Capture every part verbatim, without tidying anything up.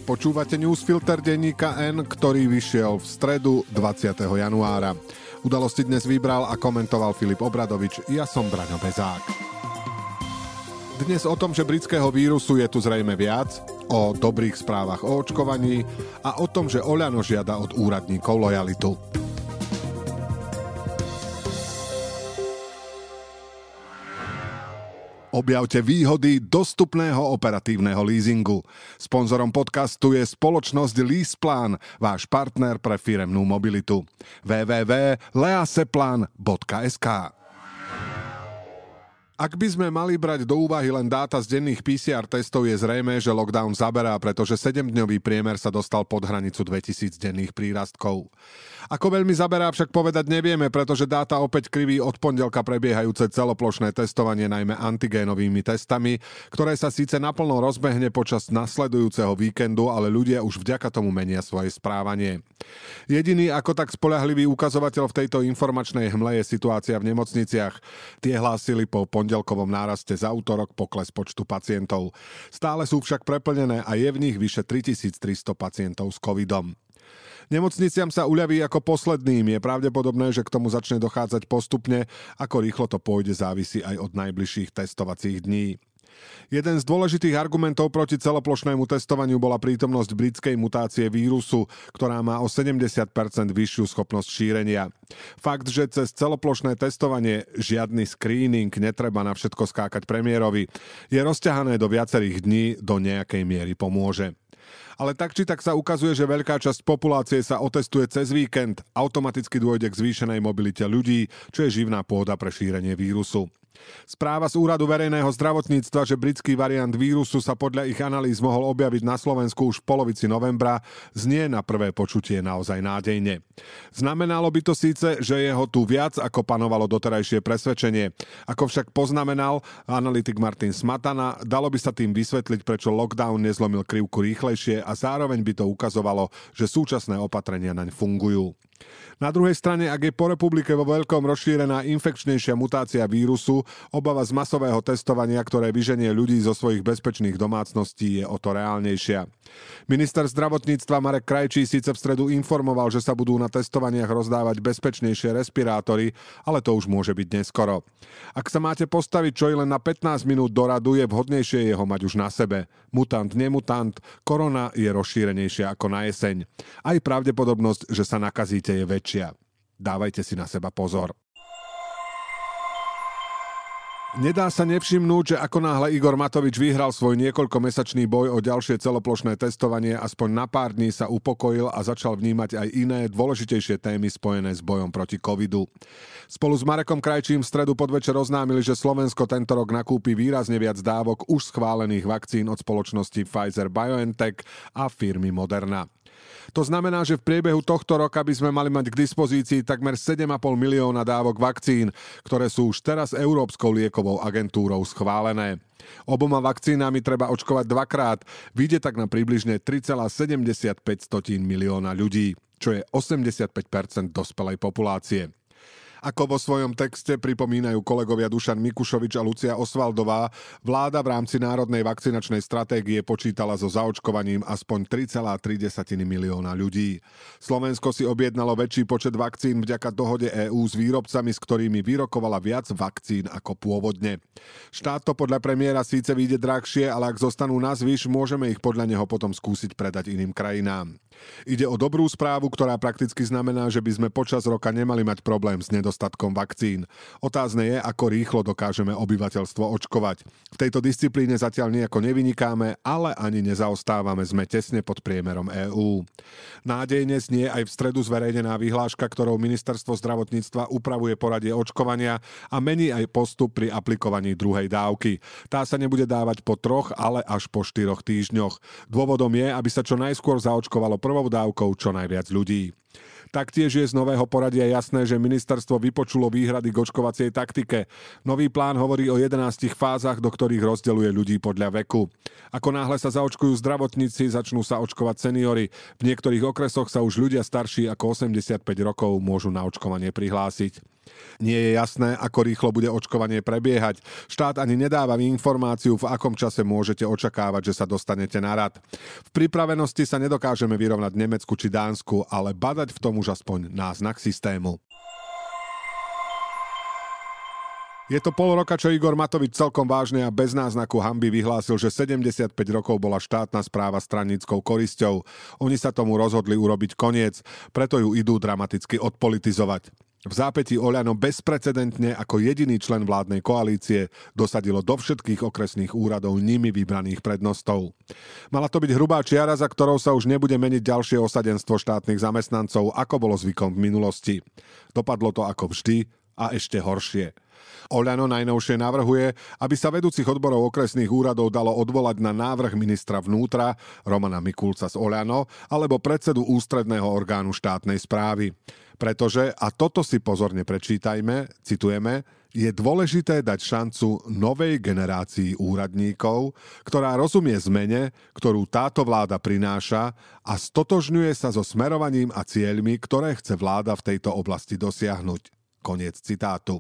Počúvate newsfilter denníka N, ktorý vyšiel v stredu dvadsiateho januára. Udalosti dnes vybral a komentoval Filip Obradovič, ja som Braňo Bezák. Dnes o tom, že britského vírusu je tu zrejme viac, o dobrých správach o očkovaní a o tom, že Oľano žiada od úradníkov lojalitu. Objavte výhody dostupného operatívneho leasingu. Sponzorom podcastu je spoločnosť LeasePlan, váš partner pre firemnú mobilitu. w w w bodka leaseplan bodka es ká. Ak by sme mali brať do úvahy len dáta z denných pé cé er testov, je zrejmé, že lockdown zaberá, pretože sedemdňový priemer sa dostal pod hranicu dvetisíc denných prírastkov. Ako veľmi zaberá, však povedať nevieme, pretože dáta opäť kriví od pondelka prebiehajúce celoplošné testovanie najmä antigénovými testami, ktoré sa síce naplno rozbehne počas nasledujúceho víkendu, ale ľudia už vďaka tomu menia svoje správanie. Jediný ako tak spoľahlivý ukazovateľ v tejto informačnej hmle je situácia v nemocniciach. Tie hlásili po pondelkovom náraste za útorok pokles počtu pacientov. Stále sú však preplnené a je v nich vyše tritisíctristo pacientov s covidom. Nemocniciam sa uľaví ako posledným. Je pravdepodobné, že k tomu začne dochádzať postupne. Ako rýchlo to pôjde, závisí aj od najbližších testovacích dní. Jeden z dôležitých argumentov proti celoplošnému testovaniu bola prítomnosť britskej mutácie vírusu, ktorá má o sedemdesiat percent vyššiu schopnosť šírenia. Fakt, že cez celoplošné testovanie žiadny screening netreba na všetko skákať premiérovi, je rozťahané do viacerých dní, do nejakej miery pomôže. Ale tak či tak sa ukazuje, že veľká časť populácie sa otestuje cez víkend. Automaticky dôjde k zvýšenej mobilite ľudí, čo je živná pôda pre šírenie vírusu. Správa z Úradu verejného zdravotníctva, že britský variant vírusu sa podľa ich analýz mohol objaviť na Slovensku už v polovici novembra, znie na prvé počutie naozaj nádejne. Znamenalo by to síce, že je ho tu viac, ako panovalo doterajšie presvedčenie. Ako však poznamenal analytik Martin Smatana, dalo by sa tým vysvetliť, prečo lockdown nezlomil krivku rýchlejšie a zároveň by to ukazovalo, že súčasné opatrenia naň fungujú. Na druhej strane, ak je po republike vo veľkom rozšírená infekčnejšia mutácia vírusu, obava z masového testovania, ktoré vyženie ľudí zo svojich bezpečných domácností, je o to reálnejšia. Minister zdravotníctva Marek Krajčí síce v stredu informoval, že sa budú na testovaniach rozdávať bezpečnejšie respirátory, ale to už môže byť neskoro. Ak sa máte postaviť čo i len na pätnásť minút do radu, je vhodnejšie jeho mať už na sebe. Mutant, nemutant, korona je rozšírenejšia ako na jeseň. Aj pravdepodobnosť, že sa nakazíte, je väčšia. Dávajte si na seba pozor. Nedá sa nevšimnúť, že ako náhle Igor Matovič vyhral svoj niekoľkomesačný boj o ďalšie celoplošné testovanie, aspoň na pár dní sa upokojil a začal vnímať aj iné, dôležitejšie témy spojené s bojom proti covidu. Spolu s Marekom Krajčím v stredu podvečer oznámili, že Slovensko tento rok nakúpi výrazne viac dávok už schválených vakcín od spoločnosti Pfizer-BioNTech a firmy Moderna. To znamená, že v priebehu tohto roka by sme mali mať k dispozícii takmer sedem a pol milióna dávok vakcín, ktoré sú už teraz Európskou liekovou agentúrou schválené. Oboma vakcínami treba očkovať dvakrát, vyjde tak na približne tri celé sedemdesiatpäť milióna ľudí, čo je osemdesiatpäť percent dospelej populácie. Ako vo svojom texte pripomínajú kolegovia Dušan Mikušovič a Lucia Osvaldová, vláda v rámci národnej vakcinačnej stratégie počítala so zaočkovaním aspoň tri celé tri milióna ľudí. Slovensko si objednalo väčší počet vakcín vďaka dohode EÚ s výrobcami, s ktorými vyrokovala viac vakcín ako pôvodne. Štát to podľa premiéra síce vyjde drahšie, ale ak zostanú na zvyš, môžeme ich podľa neho potom skúsiť predať iným krajinám. Ide o dobrú správu, ktorá prakticky znamená, že by sme počas roka nemali mať problém s nedostatkom vakcín. Otázne je, ako rýchlo dokážeme obyvateľstvo očkovať. V tejto disciplíne zatiaľ nejako nevynikáme, ale ani nezaostávame, sme tesne pod priemerom EÚ. Nádejne znie aj v stredu zverejnená vyhláška, ktorou ministerstvo zdravotníctva upravuje poradie očkovania a mení aj postup pri aplikovaní druhej dávky. Tá sa nebude dávať po troch, ale až po štyroch týždňoch. Dôvodom je, aby sa čo najskôr zaočkovalo prvou dávkou čo najviac ľudí. Taktiež je z nového poradia jasné, že ministerstvo vypočulo výhrady k očkovacej taktike. Nový plán hovorí o jedenástich fázach, do ktorých rozdeľuje ľudí podľa veku. Ako náhle sa zaočkujú zdravotníci, začnú sa očkovať seniori. V niektorých okresoch sa už ľudia starší ako osemdesiatpäť rokov môžu na očkovanie prihlásiť. Nie je jasné, ako rýchlo bude očkovanie prebiehať. Štát ani nedáva informáciu, v akom čase môžete očakávať, že sa dostanete na rad. V pripravenosti sa nedokážeme vyrovnať Nemecku či Dánsku, ale badať v tom už aspoň náznak systému. Je to pol roka, čo Igor Matovič celkom vážne a bez náznaku hanby vyhlásil, že sedemdesiatpäť rokov bola štátna správa straníckou korisťou. Oni sa tomu rozhodli urobiť koniec, preto ju idú dramaticky odpolitizovať. V zápätí Oľano bezprecedentne ako jediný člen vládnej koalície dosadilo do všetkých okresných úradov nimi vybraných prednostov. Mala to byť hrubá čiara, za ktorou sa už nebude meniť ďalšie osadenstvo štátnych zamestnancov, ako bolo zvykom v minulosti. Dopadlo to ako vždy a ešte horšie. Oľano najnovšie navrhuje, aby sa vedúcich odborov okresných úradov dalo odvolať na návrh ministra vnútra Romana Mikulca z Oľano alebo predsedu ústredného orgánu štátnej správy. Pretože, a toto si pozorne prečítajme, citujeme, je dôležité dať šancu novej generácii úradníkov, ktorá rozumie zmene, ktorú táto vláda prináša a stotožňuje sa so smerovaním a cieľmi, ktoré chce vláda v tejto oblasti dosiahnuť. Koniec citátu.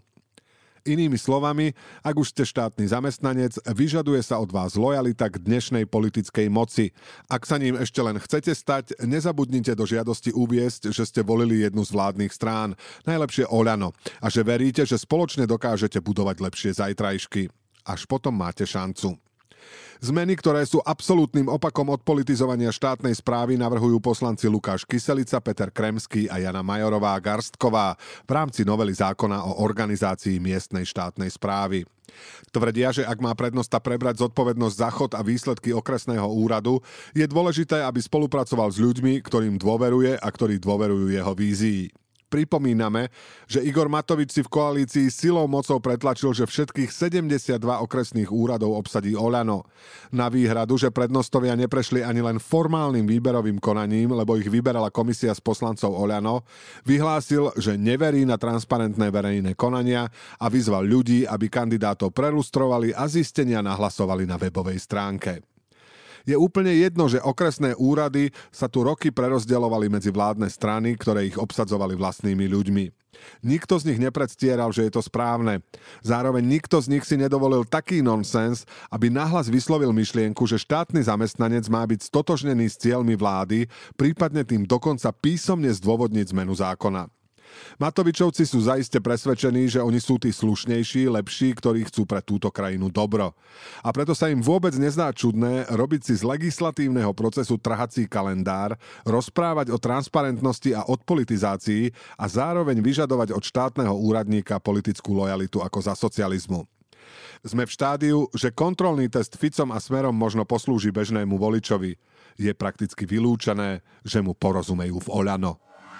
Inými slovami, ak už ste štátny zamestnanec, vyžaduje sa od vás lojalita k dnešnej politickej moci. Ak sa ním ešte len chcete stať, nezabudnite do žiadosti uviesť, že ste volili jednu z vládnych strán, najlepšie Oľano, a že veríte, že spoločne dokážete budovať lepšie zajtrajšky. Až potom máte šancu. Zmeny, ktoré sú absolútnym opakom odpolitizovania štátnej správy, navrhujú poslanci Lukáš Kyselica, Peter Kremský a Jana Majorová-Garstková v rámci novely zákona o organizácii miestnej štátnej správy. Tvrdia, že ak má prednosta prebrať zodpovednosť za chod a výsledky okresného úradu, je dôležité, aby spolupracoval s ľuďmi, ktorým dôveruje a ktorí dôverujú jeho vízii. Pripomíname, že Igor Matovič si v koalícii silou mocou pretlačil, že všetkých sedemdesiatdva okresných úradov obsadí Oľano. Na výhradu, že prednostovia neprešli ani len formálnym výberovým konaním, lebo ich vyberala komisia z poslancov Oľano, vyhlásil, že neverí na transparentné verejné konania a vyzval ľudí, aby kandidátov prelustrovali a zistenia nahlasovali na webovej stránke. Je úplne jedno, že okresné úrady sa tu roky prerozdeľovali medzi vládne strany, ktoré ich obsadzovali vlastnými ľuďmi. Nikto z nich nepredstieral, že je to správne. Zároveň nikto z nich si nedovolil taký nonsens, aby nahlas vyslovil myšlienku, že štátny zamestnanec má byť stotožnený s cieľmi vlády, prípadne tým dokonca písomne zdôvodniť zmenu zákona. Matovičovci sú zaiste presvedčení, že oni sú tí slušnejší, lepší, ktorí chcú pre túto krajinu dobro. A preto sa im vôbec nezdá čudné robiť si z legislatívneho procesu trhací kalendár, rozprávať o transparentnosti a odpolitizácii a zároveň vyžadovať od štátneho úradníka politickú lojalitu ako za socializmu. Sme v štádiu, že kontrolný test Ficom a Smerom možno poslúži bežnému voličovi. Je prakticky vylúčené, že mu porozumejú v Oľano.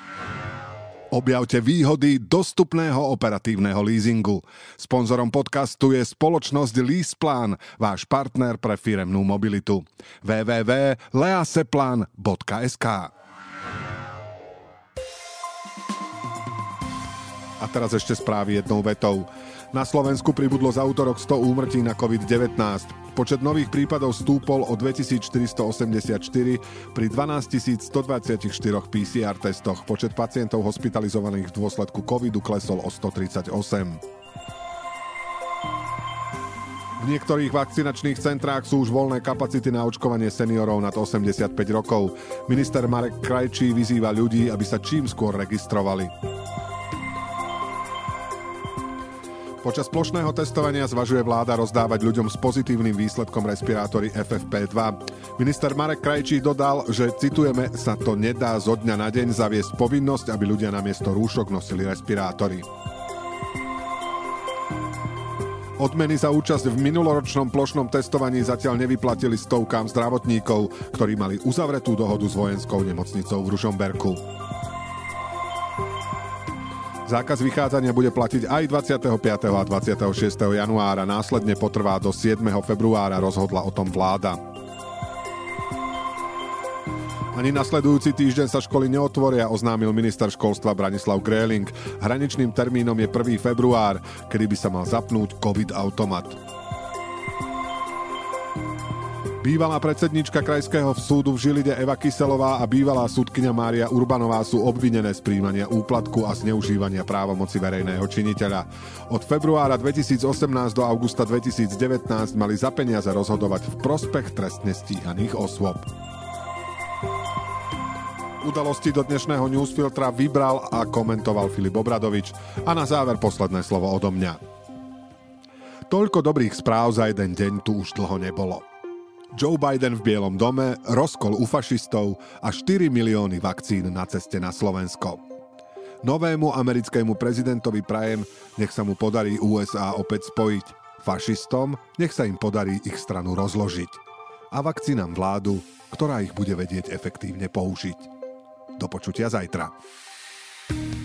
Objavte výhody dostupného operatívneho leasingu. Sponzorom podcastu je spoločnosť LeasePlan, váš partner pre firemnú mobilitu. w w w bodka leaseplan bodka es ká. A teraz ešte správy jednou vetou. Na Slovensku pribudlo za útorok sto úmrtí na covid devätnásť. Počet nových prípadov stúpol o dvetisícštyristoosemdesiatštyri pri dvanásťtisícstodvadsaťštyri pé cé er testoch. Počet pacientov hospitalizovaných v dôsledku covidu klesol o stotridsaťosem. V niektorých vakcinačných centrách sú už voľné kapacity na očkovanie seniorov nad osemdesiatpäť rokov. Minister Marek Krajčí vyzýva ľudí, aby sa čím skôr registrovali. Počas plošného testovania zvažuje vláda rozdávať ľuďom s pozitívnym výsledkom respirátory ef ef pé dva. Minister Marek Krajčí dodal, že, citujeme, sa to nedá zo dňa na deň zaviesť povinnosť, aby ľudia namiesto rúšok nosili respirátory. Odmeny za účasť v minuloročnom plošnom testovaní zatiaľ nevyplatili stovkám zdravotníkov, ktorí mali uzavretú dohodu s vojenskou nemocnicou v Ružomberku. Zákaz vychádzania bude platiť aj dvadsiateho piateho a dvadsiateho šiesteho januára, následne potrvá do siedmeho februára, rozhodla o tom vláda. Ani nasledujúci týždeň sa školy neotvoria, oznámil minister školstva Branislav Gröling. Hraničným termínom je prvý február, kedy by sa mal zapnúť COVID automat. Bývalá predsednička Krajského súdu v Žiline Eva Kyselová a bývalá súdkyňa Mária Urbanová sú obvinené z prijímania úplatku a zneužívania právomoci verejného činiteľa. Od februára dvetisícosemnásť do augusta dvetisícdevätnásť mali za peniaze rozhodovať v prospech trestne stíhaných osôb. Udalosti do dnešného newsfiltra vybral a komentoval Filip Obradovič. A na záver posledné slovo odo mňa. Toľko dobrých správ za jeden deň tu už dlho nebolo. Joe Biden v Bielom dome, rozkol u fašistov a štyri milióny vakcín na ceste na Slovensko. Novému americkému prezidentovi prajem, nech sa mu podarí ú es á opäť spojiť. Fašistom, nech sa im podarí ich stranu rozložiť. A vakcínam vládu, ktorá ich bude vedieť efektívne použiť. Do počutia zajtra.